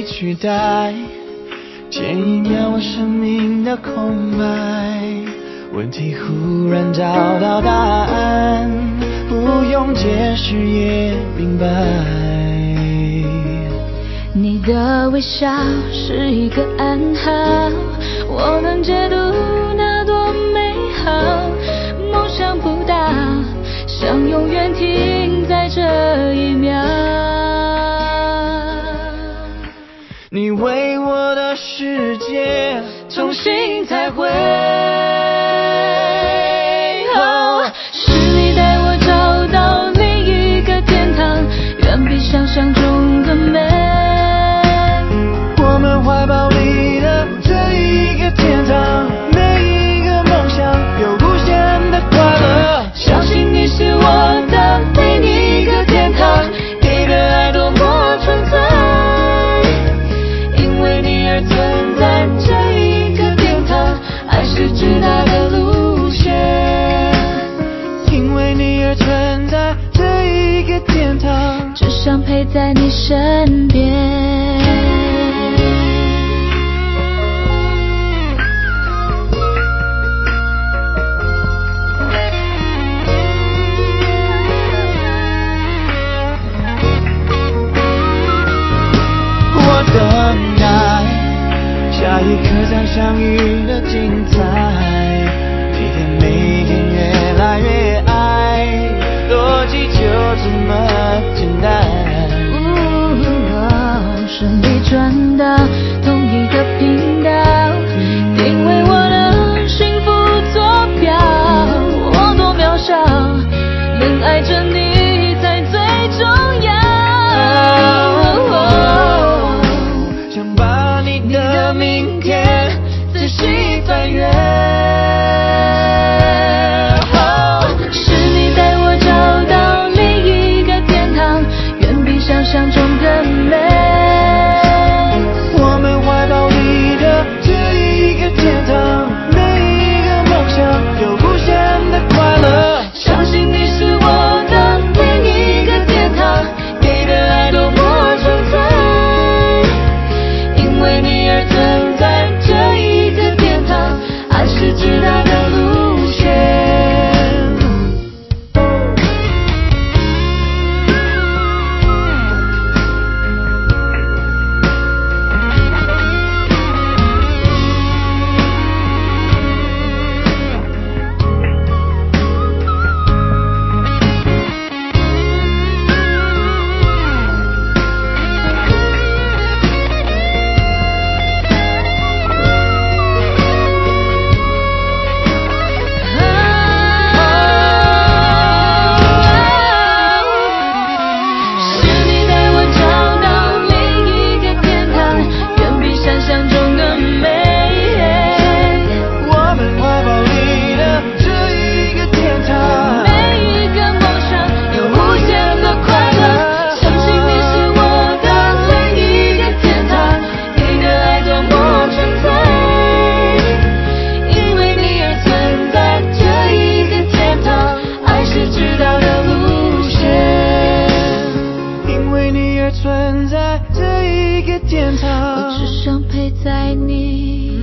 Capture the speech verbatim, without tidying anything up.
取代，前一秒我生命的空白，问题忽然找到答案，不用解释也明白。 你的微笑是一个暗号，我能解读那多美好，梦想不大，想永远停在这一秒。 你为我的世界重新彩绘， 哦，是你带我找到另一个天堂，远比想象中的美。 我们怀抱里的这一个天堂，每一个梦想有无限的快乐。 相信你是我的另一个天堂，给的爱多么纯粹，因为你而存在这一个天堂，爱是直达的路线。 因为你而存在这一个天堂， 只想陪在你身边。 等待下一刻将相遇的精彩，每天每天越来越爱，逻辑就这么简单。 哦，顺利转到同一个频道，定位我的幸福坐标，我多渺小，能爱着你才最重要。 明天仔细翻阅， 哦，是你带我找到另一个天堂，远比想象中的美。 我们怀抱里的这一个天堂，每一个梦想有无限的快乐。 相信你是我的另一个天堂，给的爱多么纯粹，因为你而存在这一个天堂，爱是直达的路线。 存在这一个天堂， 我只想陪在你